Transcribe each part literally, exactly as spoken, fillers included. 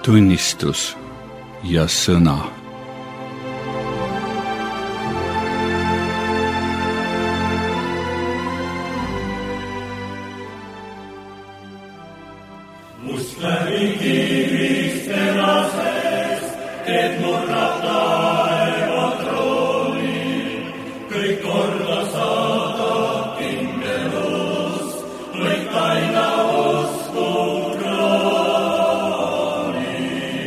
tunnistus ja sõna. Must läbi kivist elasest, et murrab taeva trooni, kõik korda saada kingelus, võid aina usku krooni.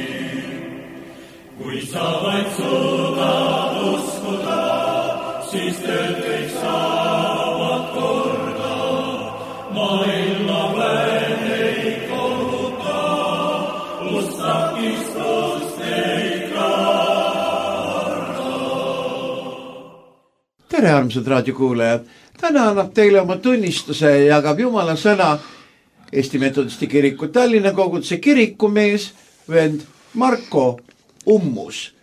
Kui sa vaid suudad uskuda, siis tööd kõik saavad korda, maailma väed ei kohuta, ustakistust ei karda. Tere, armsad raadiokuulajad! Täna annab teile oma tunnistuse ja jagab Jumala sõna Eesti Metodisti Kiriku Tallinna koguduse kirikumees vend Marko Ummus.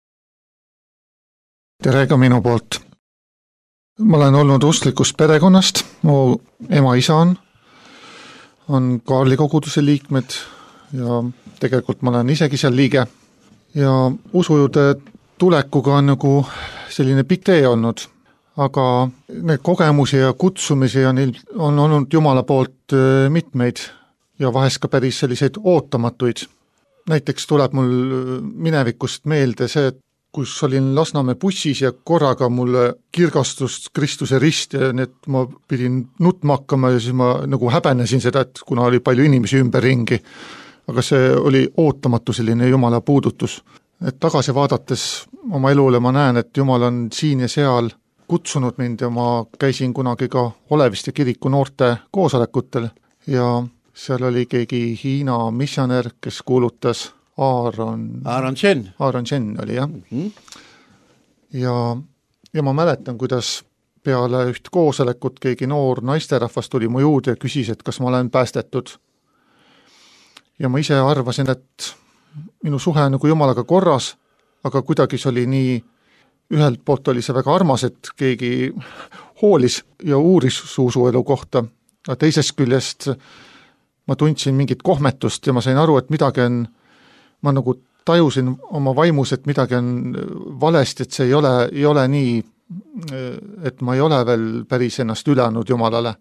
Tere ka minu poolt. Ma olen olnud usklikust perekonnast. Mu ema isa on, on Kaarli koguduse liikmed ja tegelikult ma olen isegi seal liige. Ja usujuurde tulekuga on nagu selline pikk tee olnud, aga need kogemusi ja kutsumisi on, on olnud Jumala poolt mitmeid ja vahest ka päris selliseid ootamatuid. Näiteks tuleb mul minevikust meelde see, et kus olin Lasnamäe bussis ja korraga mulle kirgastus Kristuse rist ja need ma pidin nutma hakkama ja siis ma nagu häbenesin seda, et kuna oli palju inimesi ümber ringi. Aga see oli ootamatu selline Jumala puudutus. Et tagasi vaadates oma elule ma näen, et Jumal on siin ja seal kutsunud mind ja ma käisin kunagi ka Oleviste kiriku noorte koosolekutel ja seal oli keegi Hiina missionär, kes kuulutas Aaron... Aaron Chen. Aaron Chen oli, jah. Mm-hmm. Ja, ja ma mäletan, kuidas peale üht koosolekut keegi noor naisterahvas tuli mu juurde ja küsis, et kas ma olen päästetud. Ja ma ise arvasin, et minu suhe nagu Jumalaga korras, aga kuidagi see oli nii, ühelt poolt oli see väga armas, et keegi hoolis ja uuris su usuelu kohta, aga teisest küljest ma tundsin mingit kohmetust ja ma sain aru, et midagi on, ma nagu tajusin oma vaimus, et midagi on valesti, et see ei ole, ei ole nii, et ma ei ole veel päris ennast ülanud Jumalale.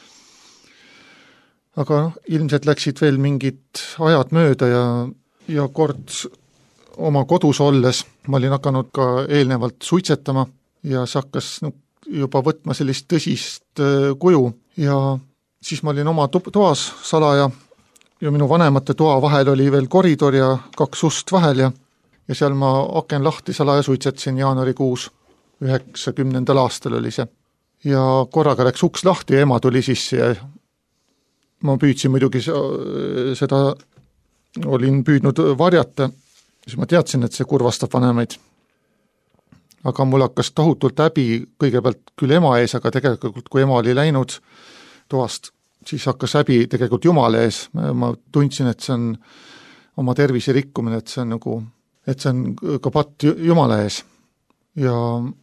Aga no, ilmselt läksid veel mingid ajad mööda ja, ja kord oma kodus olles ma olin hakanud ka eelnevalt suitsetama ja see hakkas no, juba võtma sellist tõsist kuju ja siis ma olin oma toas salaja ja minu vanemate toa vahel oli veel koridor ja kaks ust vahel ja, ja seal ma aken lahti salaja suitsetsin jaanuarikuus, üheksakümnendal aastal oli see. Ja korraga läks uks lahti ja ema tuli sisse ja ma püüdsin muidugi seda, olin püüdnud varjata, siis ma teadsin, et see kurvastab vanemaid. Aga mul hakkas tohutult häbi kõigepealt küll ema ees, aga tegelikult kui ema oli läinud toast, siis hakkas häbi tegelikult Jumala ees. Ma tundsin, et see on oma tervise rikkumine, et see on nagu, et see on ka patt Jumala ees. Ja,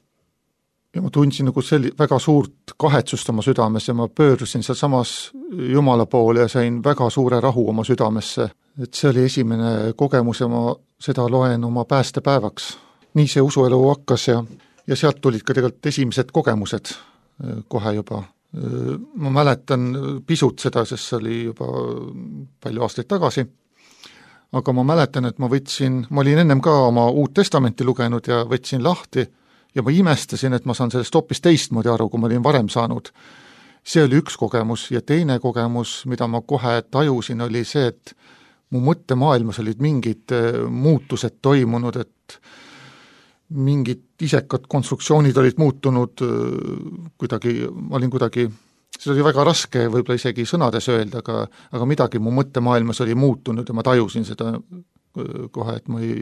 ja ma tundsin nagu selli, väga suurt kahetsust oma südames ja ma pöördusin seal samas Jumala poole ja sain väga suure rahu oma südamesse. Et see oli esimene kogemus ja ma seda loen oma päästepäevaks. Nii see usuelu hakkas ja, ja sealt tulid ka tegelikult esimesed kogemused kohe juba. Ma mäletan pisut seda, sest see oli juba palju aastaid tagasi, aga ma mäletan, et ma võtsin, ma olin ennem ka oma Uut Testamenti lugenud ja võtsin lahti ja ma imestasin, et ma saan sellest hoopis teistmoodi aru, kui ma olin varem saanud. See oli üks kogemus ja teine kogemus, mida ma kohe tajusin, oli see, et mu mõttemaailmas olid mingid muutused toimunud, et mingid isekad konstruktsioonid olid muutunud kuidagi, ma olin kuidagi, see oli väga raske võib-olla isegi sõnades öelda, aga, aga midagi mu mõttemaailmas oli muutunud ja ma tajusin seda kohe, et ma ei,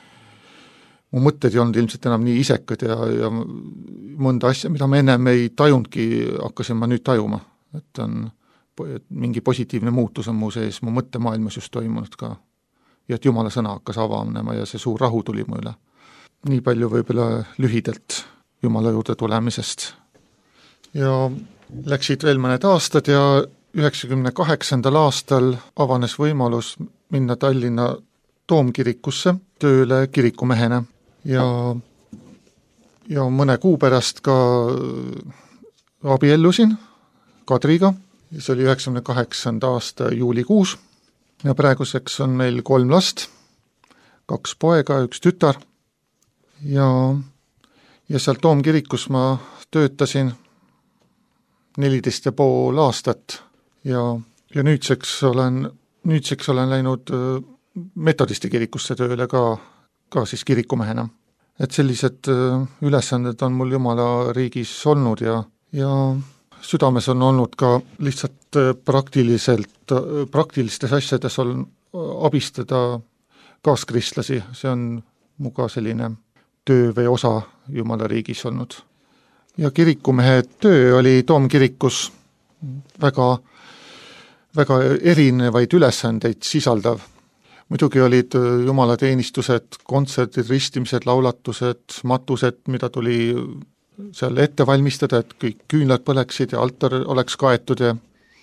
mu mõtted ei olnud ilmselt enam nii isekad ja, ja mõnda asja, mida ma ennem ei tajunudki, hakkasin ma nüüd tajuma, et on et mingi positiivne muutus on mu sees, mu mõttemaailmas just toimunud ka ja et Jumala sõna hakkas avanema ja see suur rahu tuli mu üle. Nii palju võib-olla lühidalt Jumala juurde tulemisest. Ja läksid veel mõned aastad ja üheksakümne kaheksandal aastal avanes võimalus minna Tallinna Toomkirikusse tööle kirikumehena ja, ja mõne kuu pärast ka abiellusin Kadriga, see oli üheksakümne kaheksanda aasta juulikuus ja praeguseks on meil kolm last, kaks poega, üks tütar ja, ja seal Toomkirikus ma töötasin neliteist ja pool aastat ja, ja nüüdseks olen, nüüdseks olen läinud metodisti kirikusse tööle ka, ka siis kirikumehena. Et sellised ülesanded on mul Jumala riigis olnud ja, ja südames on olnud ka lihtsalt praktiliselt, praktilistes asjades on abistada kaaskristlasi, see on mu ka selline töö või osa Jumala riigis olnud. Ja kirikumehe töö oli Toomkirikus väga, väga erinevaid ülesandeid sisaldav. Muidugi olid jumalateenistused, kontserdid, ristimised, laulatused, matused, mida tuli seal ette valmistada, et kõik küünlad põleksid ja altar oleks kaetud ja,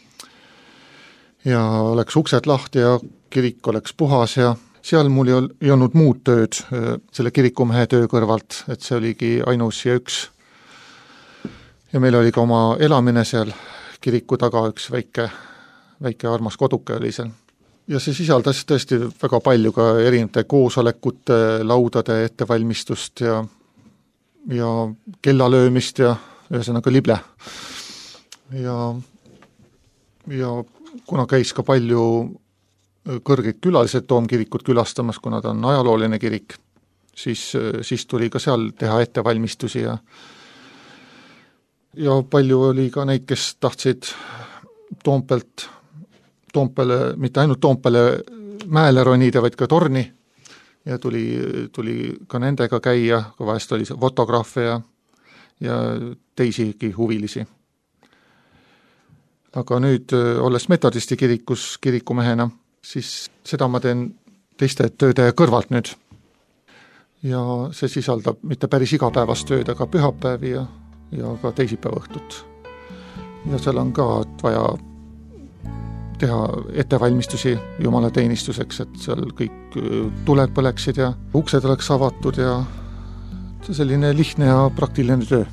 ja oleks uksed lahti ja kirik oleks puhas ja seal mul ei olnud muud tööd selle kirikumehe töö kõrvalt, et see oligi ainus ja üks. Ja meil oli ka oma elamine seal kiriku taga, üks väike, väike armas koduke oli seal. Ja see sisaldas tõesti väga palju ka erinevate koosolekute, laudade ettevalmistust ja, ja kellalöömist ja ühesõnaga lible. Ja, ja kuna käis ka palju kõrged külalised Toomkirikut külastamas, kuna ta on ajalooline kirik, siis, siis tuli ka seal teha ettevalmistusi ja ja palju oli ka neid, kes tahtsid Toompelt, Toompele, mitte ainult Toompele mäele ronida, vaid ka torni ja tuli, tuli ka nendega käia, kui vahest oli fotograafe ja, ja teisigi huvilisi. Aga nüüd, olles metodisti kirikus kirikumehena, siis seda ma teen teiste tööde kõrvalt nüüd. Ja see sisaldab mitte päris igapäevast tööd, aga pühapäevi ja ja ka teisipäeva õhtut. Ja seal on ka vaja teha ettevalmistusi Jumala teenistuseks, et seal kõik tuled põleksid ja uksed oleks avatud ja selline lihtne ja praktiline töö.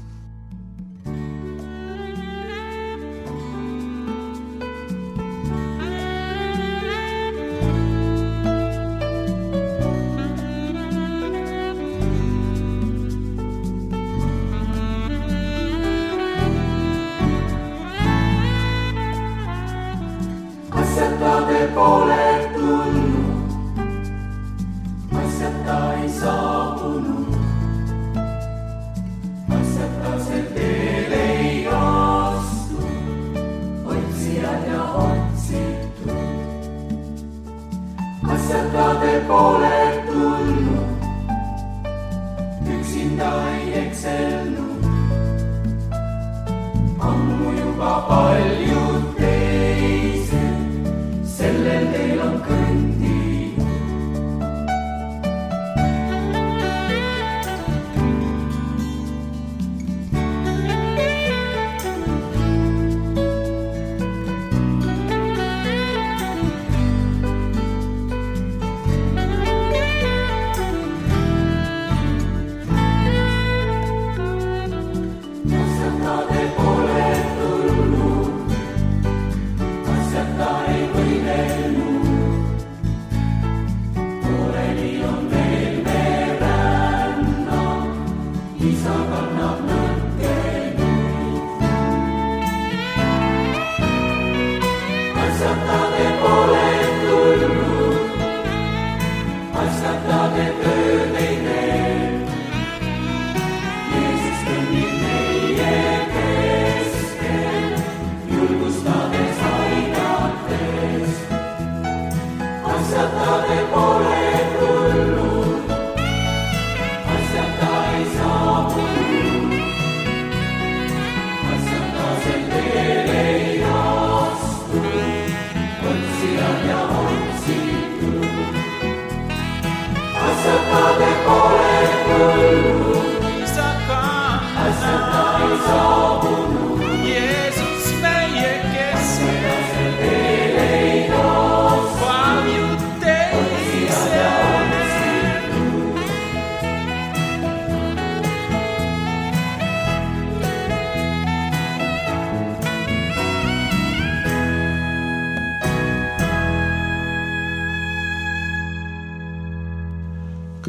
Palju teise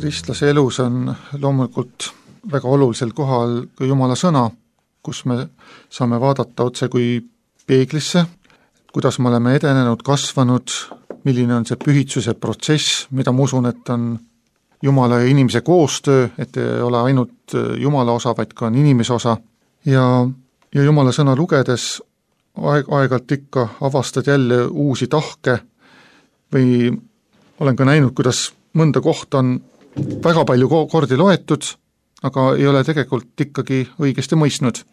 kristlase elus on loomulikult väga olulisel kohal ka Jumala sõna, kus me saame vaadata otse kui peeglisse, kuidas me oleme edenenud, kasvanud, milline on see pühitsuse protsess, mida ma usun, et on Jumala ja inimese koostöö, et ei ole ainult Jumala osa, vaid ka on inimese osa. Ja, ja Jumala sõna lugedes aeg, aegalt ikka avastad jälle uusi tahke või olen ka näinud, kuidas mõnda kohta on väga palju kordi loetud, aga ei ole tegelikult ikkagi õigesti mõistnud.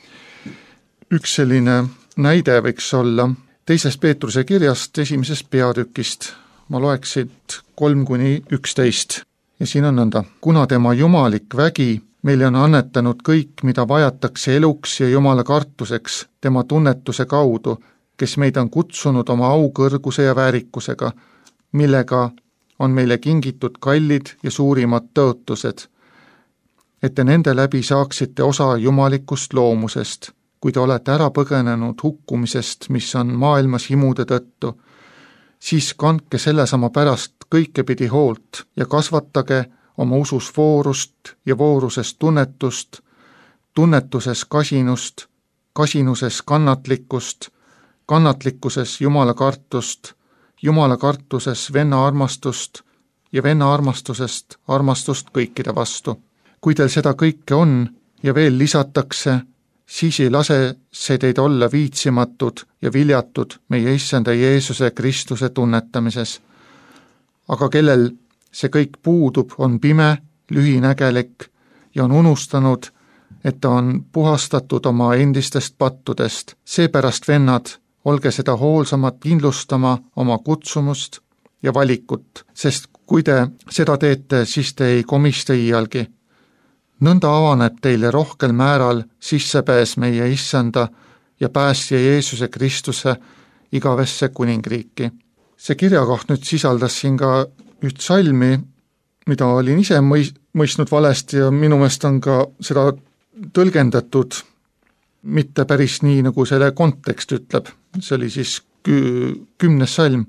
Üks selline näide võiks olla teisest Peetruse kirjast esimesest peatükist. Ma loeksin kolm kuni üksteist. Ja siin on nõnda. Kuna tema jumalik vägi meile on annetanud kõik, mida vajatakse eluks ja Jumala kartuseks tema tunnetuse kaudu, kes meid on kutsunud oma aukõrguse ja väärikusega, millega on meile kingitud kallid ja suurimad tõotused, et te nende läbi saaksite osa jumalikust loomusest, kui te olete ära põgenenud hukkumisest, mis on maailmas himude tõttu, siis kandke sellesama pärast kõikepidi hoolt ja kasvatage oma usus voorust ja voorusest tunnetust, tunnetuses kasinust, kasinuses kannatlikkust, kannatlikkuses Jumala kartust, Jumala kartuses venna armastust ja venna armastusest armastust kõikide vastu. Kui teil seda kõike on ja veel lisatakse, siis ei lase see teid olla viitsimatud ja viljatud meie issanda Jeesuse Kristuse tunnetamises. Aga kellel see kõik puudub, on pime, lühinägelik ja on unustanud, et ta on puhastatud oma endistest pattudest. Seepärast, vennad, olge seda hoolsamad kindlustama oma kutsumust ja valikut, sest kui te seda teete, siis te ei komista iialgi. Nõnda avaneb teile rohkel määral sissepääs meie issanda ja päästja Jeesuse Kristuse igavesse kuningriiki. See kirjakoht nüüd sisaldas siin ka üht salmi, mida olin ise mõistnud valesti ja minu meelest on ka seda tõlgendatud mitte päris nii, nagu selle kontekst ütleb. See oli siis kümnes salm.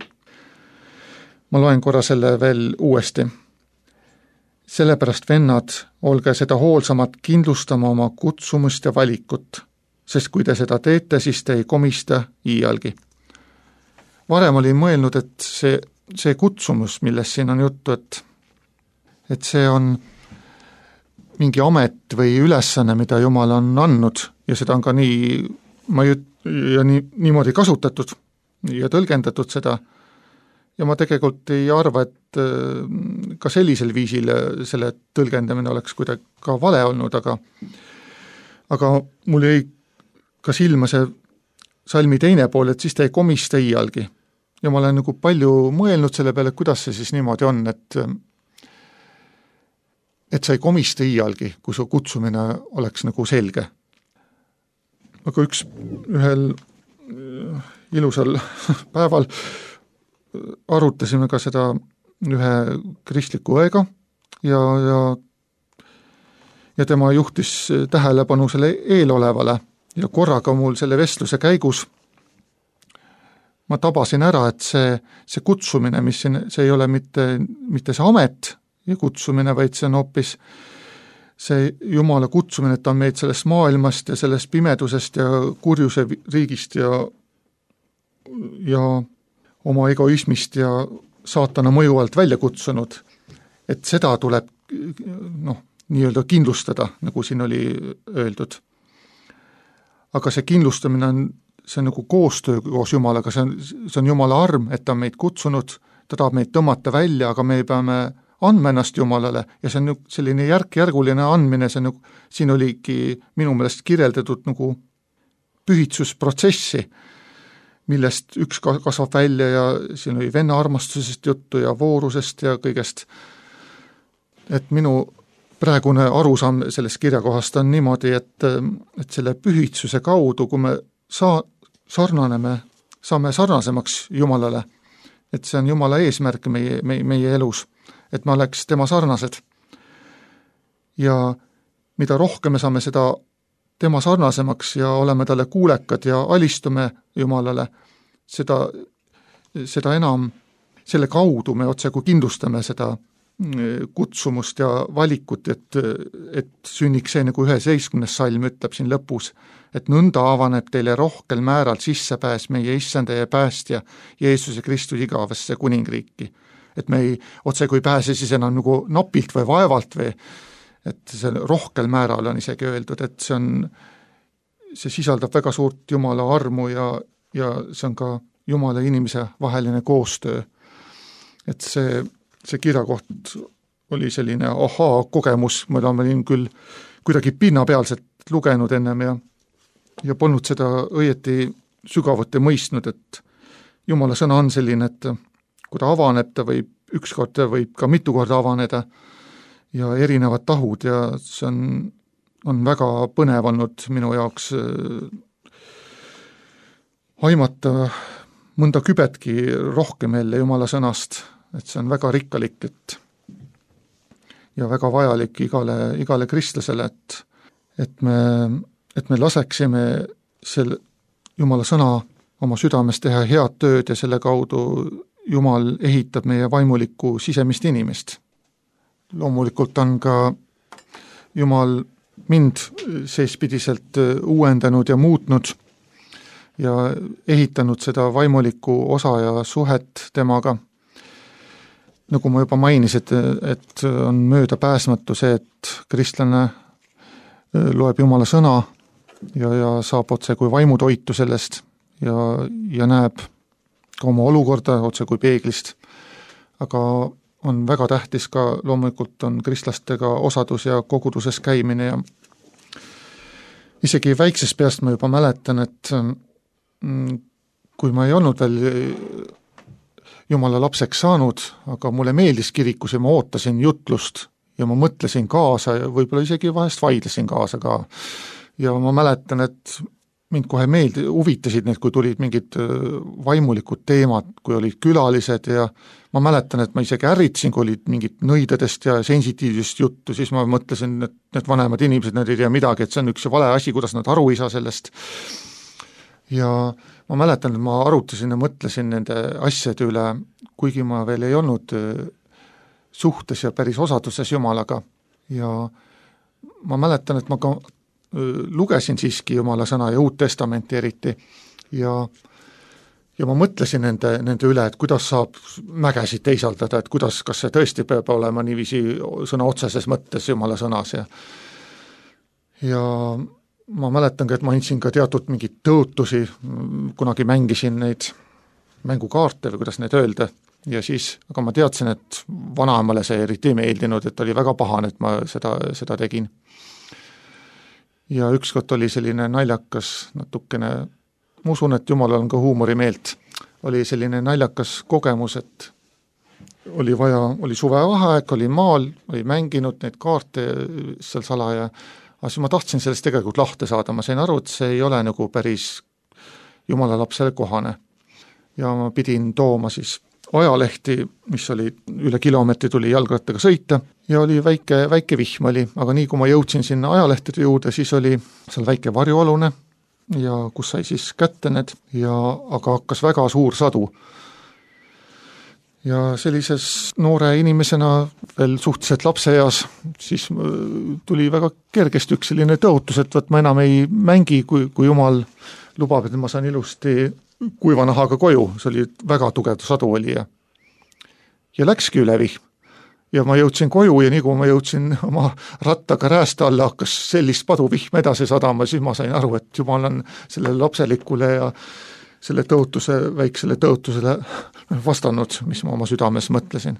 Ma loen korra selle veel uuesti. Sellepärast, vennad, olge seda hoolsamad kindlustama oma kutsumust ja valikut, sest kui te seda teete, siis te ei komista iialgi. Varem olin mõelnud, et see, see kutsumus, millest siin on juttu, et, et see on mingi amet või ülesanne, mida Jumal on andnud ja seda on ka nii, ma jut, ja nii, niimoodi kasutatud ja tõlgendatud seda. Ja ma tegelikult ei arva, et ka sellisel viisil selle tõlgendamine oleks kuidagi ka vale olnud, aga, aga mul jäi ka silma see salmi teine pool, et siis ta ei komista iialgi. Ja ma olen nagu palju mõelnud selle peale, kuidas see siis niimoodi on, et et sa ei komista iialgi, kui su kutsumine oleks nagu selge. Aga üks ühel ilusal päeval arutasime ka seda ühe kristliku õega ja, ja, ja tema juhtis tähelepanu selle eelolevale ja korraga mul selle vestluse käigus ma tabasin ära, et see, see kutsumine, mis siin, see ei ole mitte, mitte see amet ja kutsumine, vaid see on hoopis see Jumala kutsumine, et ta on meid sellest maailmast ja sellest pimedusest ja kurjuse riigist ja, ja oma egoismist ja saatana mõju alt välja kutsunud, et seda tuleb noh, nii-öelda kindlustada, nagu siin oli öeldud. Aga see kindlustamine on, see on nagu koostöö koos Jumalaga, see on, see on Jumala arm, et ta on meid kutsunud, ta tahab meid tõmmata välja, aga me peame andma ennast Jumalale ja see on selline järk-järguline andmine, see on nagu, siin oligi minu meelest kirjeldatud nagu pühitsusprotsessi, millest üks kasvab välja ja siin oli venna armastusest juttu ja voorusest ja kõigest. Et minu praegune arusaam sellest kirjakohast on niimoodi, et, et selle pühitsuse kaudu, kui me saa, sarnaneme, saame sarnasemaks Jumalale, et see on Jumala eesmärk meie, meie, meie elus, et me oleks tema sarnased. Ja mida rohkem me saame seda tema sarnasemaks ja oleme talle kuulekad ja alistume Jumalale, seda, seda enam selle kaudu me otse kui kindlustame seda kutsumust ja valikut, et, et sünniks see, nagu üheteistkümnes salm ütleb siin lõpus, et nõnda avaneb teile rohkel määral sissepääs meie issanda ja päästja Jeesuse Kristus igavesse kuningriiki. Et me ei, otse kui pääse siis enam nagu napilt või vaevalt või, et see rohkel määral on isegi öeldud, et see on, see sisaldab väga suurt Jumala armu ja, ja see on ka Jumala ja inimese vaheline koostöö. Et see see kirjakoht oli selline ahaa kogemus, ma olin küll kuidagi pinnapealselt lugenud ennem ja, ja polnud seda õieti sügavuti mõistnud, et Jumala sõna on selline, et kui ta avaneb, ta võib ükskord, ta võib ka mitu korda avaneda ja erinevad tahud ja see on, on väga põnev olnud minu jaoks aimata mõnda kübetki rohkem jälle Jumala sõnast, et see on väga rikkalik, et ja väga vajalik igale, igale kristlasele, et, et me, et me laseksime selle Jumala sõna oma südames teha head tööd ja selle kaudu Jumal ehitab meie vaimulikku sisemist inimest. Loomulikult on ka Jumal mind seespidiselt uuendanud ja muutnud ja ehitanud seda vaimulikku osa ja suhet temaga. Nagu ma juba mainisin, et, et on mööda pääsmatu see, et kristlane loeb Jumala sõna ja, ja saab otse kui vaimutoitu sellest ja, ja näeb ka oma olukorda otse kui peeglist. Aga on väga tähtis ka, loomulikult on kristlastega osadus ja koguduses käimine ja isegi väiksest peast ma juba mäletan, et kui ma ei olnud veel Jumala lapseks saanud, aga mulle meeldis kirikus ja ma ootasin jutlust ja ma mõtlesin kaasa ja võib-olla isegi vahest vaidlesin kaasa ka. Ja ma mäletan, et mind kohe meeldi, huvitasid need, kui tulid mingid vaimulikud teemad, kui olid külalised ja ma mäletan, et ma isegi ärritsin, kui olid mingid nõidadest ja sensitiivsest juttu, siis ma mõtlesin, et need vanemad inimesed, need ei tea midagi, et see on üks vale asi, kuidas nad aru ei saa sellest. Ja ma mäletan, et ma arutasin ja mõtlesin nende asjade üle, kuigi ma veel ei olnud suhtes ja päris osaduses Jumalaga. Ja ma mäletan, et ma ka lugesin siiski Jumala sõna ja Uut Testamenti eriti ja, ja ma mõtlesin nende, nende üle, et kuidas saab mägesid teisaldada, et kuidas, kas see tõesti peab olema niiviisi sõna otseses mõttes Jumala sõnas ja ja ma mäletangi, et ma andsin ka teatud mingid tõotusi, kunagi mängisin neid mängukaarte või kuidas neid öelda ja siis, aga ma teadsin, et vanaemale see eriti ei meeldinud, et oli väga pahane, et ma seda, seda tegin. Ja ükskord oli selline naljakas natukene, ma usun, et Jumalal on ka huumorimeelt, oli selline naljakas kogemus, et oli vaja, oli suvevaheaeg, oli maal, oli mänginud neid kaarte seal salaja. Aga siis ma tahtsin sellest tegelikult lahti saada, ma sain aru, et see ei ole nagu päris Jumala lapsele kohane. Ja ma pidin tooma siis ajalehti, mis oli üle kilomeetri tuli jalgrattaga sõita ja oli väike, väike vihm oli, aga nii kui ma jõudsin sinna ajalehtede juurde, siis oli seal väike varjualune ja kus sai siis kätte need ja aga hakkas väga suur sadu. Ja sellises noore inimesena veel suhteliselt lapseeas, siis tuli väga kergesti üks selline tõotus, et võt ma enam ei mängi, kui, kui Jumal lubab, et ma saan ilusti kuiva nahaga koju, see oli väga tugev sadu oli ja, ja läkski üle vihm. Ja ma jõudsin koju ja nii kui ma jõudsin oma rattaga räästa alla, hakkas sellist paduvihm edasi sadama, siis ma sain aru, et Jumal on sellele lapselikule ja selle tõotuse, väiksele tõotusele vastanud, mis ma oma südames mõtlesin.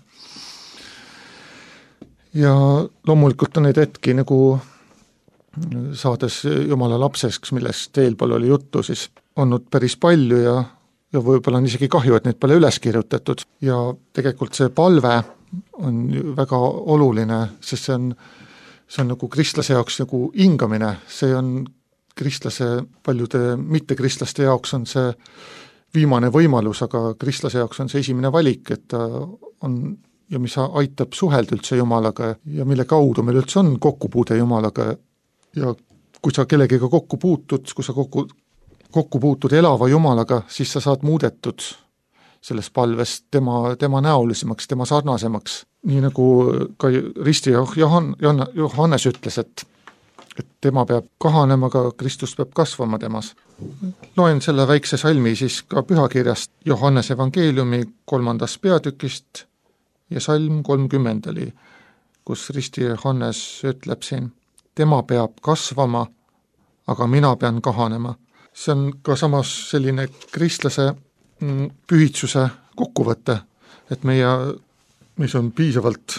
Ja loomulikult on neid hetki nagu saades Jumala lapseks, millest eelpool oli juttu, siis olnud päris palju ja, ja võib-olla on isegi kahju, et neid pole üles kirjutatud. Ja tegelikult see palve on väga oluline, sest see on, see on nagu kristlase jaoks nagu hingamine, see on kristlase, paljude mittekristlaste jaoks on see viimane võimalus, aga kristlase jaoks on see esimene valik, et ta on ja mis aitab suhelda üldse Jumalaga ja mille kaudu meil üldse on kokkupuude Jumalaga ja kui sa kellegiga kokku puutud, kui sa kokku, kokku puutud elava Jumalaga, siis sa saad muudetud selles palves tema, tema näolisemaks, tema sarnasemaks. Nii nagu ka risti Johan, Johannes ütles, et, et tema peab kahanema, ka Kristus peab kasvama temas. Loen selle väikse salmi siis ka pühakirjast Johannes evangeeliumi kolmandast peatükist ja salm kolmkümmend oli, kus risti Johannes ütleb siin, tema peab kasvama, aga mina pean kahanema. See on ka samas selline kristlase pühitsuse kokkuvõte, et meie, mis on piisavalt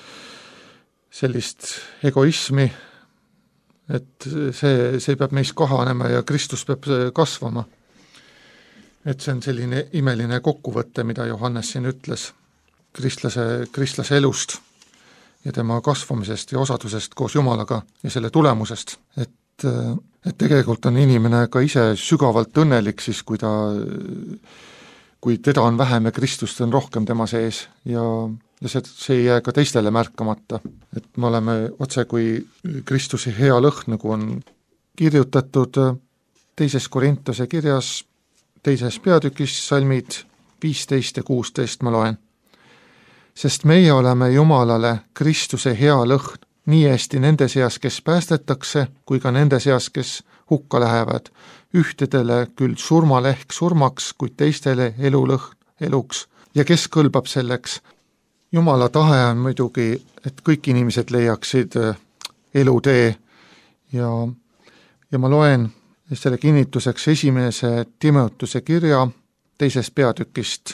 sellist egoismi, et see, see peab meis kahanema ja Kristus peab kasvama. Et see on selline imeline kokkuvõte, mida Johannes siin ütles kristlase, kristlase elust ja tema kasvamisest ja osadusest koos Jumalaga ja selle tulemusest. Et, et tegelikult on inimene ka ise sügavalt õnnelik siis, kui ta, kui teda on vähem ja Kristust on rohkem tema sees ja ja see, see ei jää ka teistele märkamata, et me oleme otse kui Kristuse hea lõhn, nagu on kirjutatud teises Korintuse kirjas, teises peatükis salmid viisteist ja kuusteist ma loen. Sest meie oleme Jumalale Kristuse hea lõhn, nii hästi nende seas, kes päästetakse, kui ka nende seas, kes hukka lähevad, ühtedele küll surmalehk surmaks, kuid teistele elulõhn eluks. Ja kes kõlbab selleks? Jumala tahe on muidugi, et kõik inimesed leiaksid elutee ja, ja ma loen selle kinnituseks esimese Timoteuse kirja teisest peatükist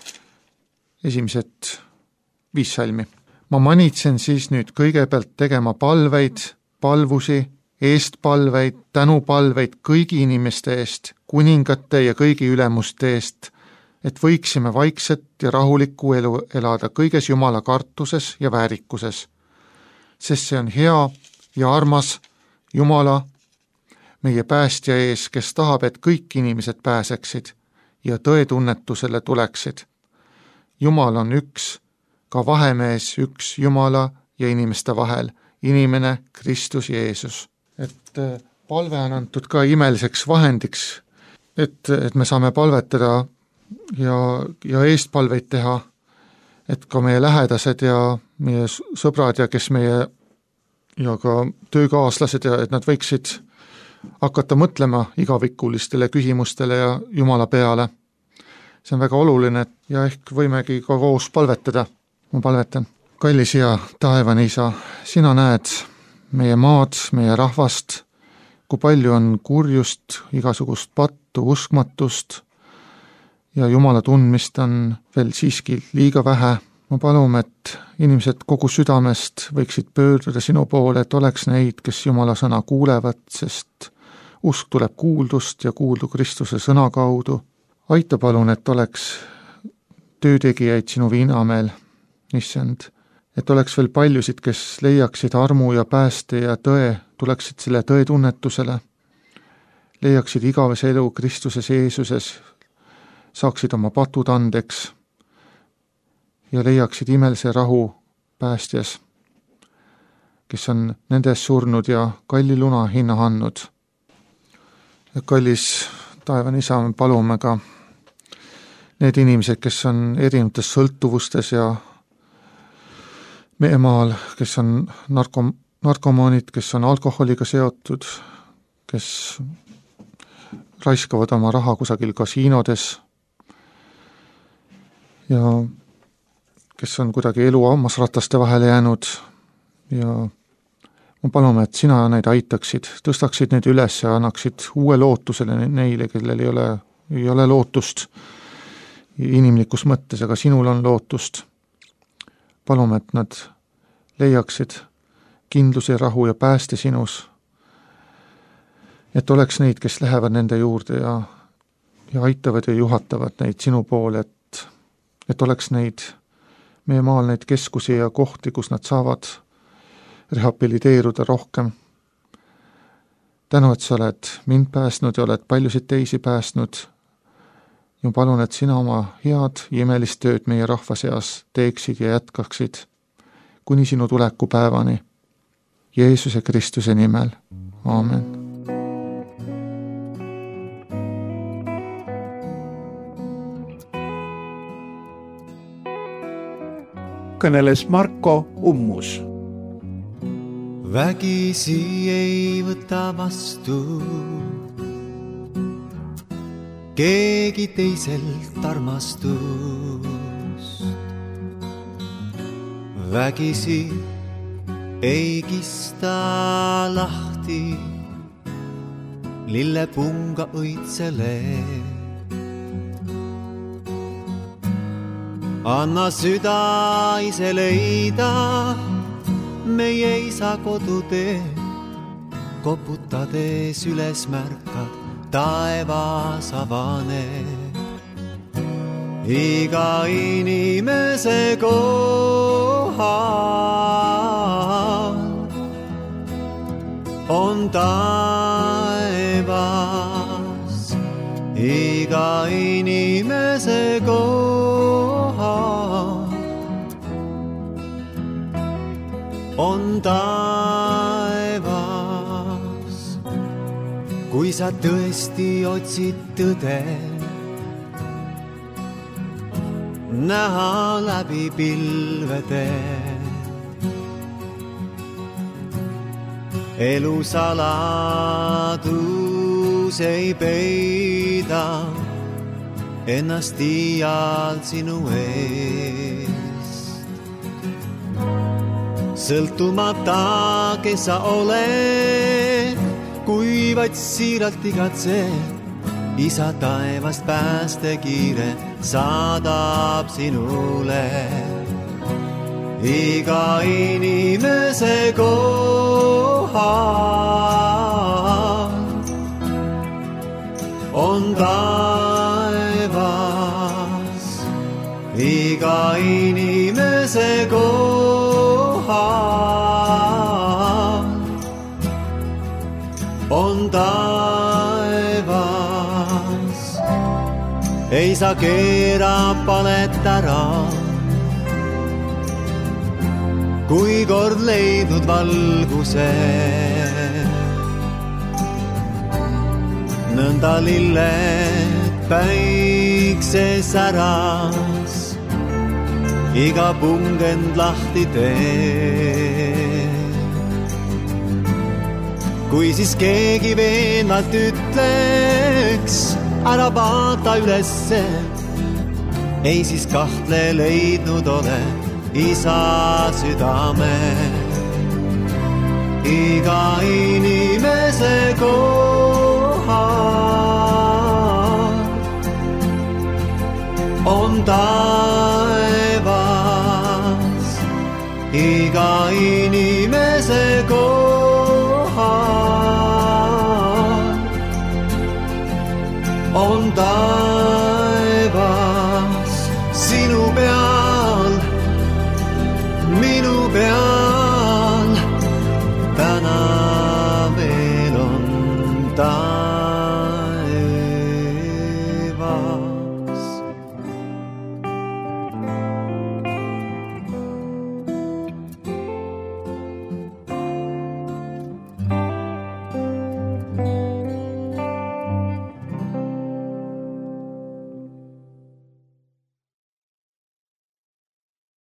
esimesed viis salmi. Ma manitsen siis nüüd kõigepealt tegema palveid, palvusi, eestpalveid, tänupalveid kõigi inimeste eest, kuningate ja kõigi ülemuste eest, et võiksime vaikset ja rahulikku elu elada kõiges Jumala kartuses ja väärikuses. Sest see on hea ja armas Jumala, meie päästja ees, kes tahab, et kõik inimesed pääseksid ja tõetunnetusele tuleksid. Jumal on üks, ka vahemees üks Jumala ja inimeste vahel, inimene Kristus Jeesus. Et palve on antud ka imeliseks vahendiks, et, et me saame palvetada ja, ja eestpalveid teha, et ka meie lähedased ja meie sõbrad ja kes meie ja ka töökaaslased ja et nad võiksid hakata mõtlema igavikulistele küsimustele ja Jumala peale. See on väga oluline ja ehk võimegi ka koos palvetada. Ma palvetan. Kallis ja taevane Isa, sina näed meie maad, meie rahvast, kui palju on kurjust, igasugust pattu, uskmatust ja Jumala tundmist on veel siiski liiga vähe. Ma palume, et inimesed kogu südamest võiksid pöörduda sinu poole, et oleks neid, kes Jumala sõna kuulevad, sest usk tuleb kuuldust ja kuuldu Kristuse sõna kaudu. Aita palun, et oleks töötegijaid sinu viinameel, issand, et oleks veel paljusid, kes leiaksid armu ja pääste ja tõe, tuleksid selle tõe tunnetusele, leiaksid igavese elu Kristuses Jeesuses, saaksid oma patud andeks ja leiaksid imelise rahu päästjas, kes on nendes surnud ja kalli luna hinna andnud. Ja kallis taevan Isa, me palume ka need inimesed, kes on erinevates sõltuvustes ja meie maal, kes on narko, narkomaanid, kes on alkoholiga seotud, kes raiskavad oma raha kusagil kasiinodes ja kes on kuidagi elu hammasrataste vahele jäänud ja ma palume, et sina neid aitaksid, tõstaksid neid üles ja annaksid uue lootusele neile, kellel ei ole, ei ole lootust inimlikus mõttes, aga sinul on lootust. Palume, et nad leiaksid kindluse, rahu ja pääste sinus, et oleks neid, kes lähevad nende juurde ja, ja aitavad ja juhatavad neid sinu poole, et et oleks neid meie maal neid keskusi ja kohti, kus nad saavad rehabiliteeruda rohkem. Tänu, et sa oled mind päästnud ja oled paljusid teisi päästnud ja palun, et sina oma head ja imelist tööd meie rahva seas teeksid ja jätkaksid kuni sinu tulekupäevani. Jeesuse Kristuse nimel. Aamen. kõneles Marko Ummus. Vägisi ei võta vastu keegi teiselt armastust. Vägisi ei kista lahti lillepunga õitsele. Anna süda ise leida meie isa kodutee, koputades üles märkad, taevas avaneb. Iga inimese kohal on taevas. Iga inimese kohal on taevas. Kui sa tõesti otsid tõde, näha läbi pilvede, elu saladus ei peida ennast iial sinu eest. Sõltumata, kes sa oled, kui vaid siiralt igatsed, isa taevast päästekiire saadab sinule. Iga inimese kohal on taevas. Iga inimese kohal on taevas. Ei saa keera palet ära, kui kord leidnud valguse. Nõnda lilled päikses äras, iga pungend lahti tee. Kui siis keegi veenvalt ütleks, ära vaata ülesse, ei siis kahtle leidnud ole isa südame. Iga inimese kohal on ta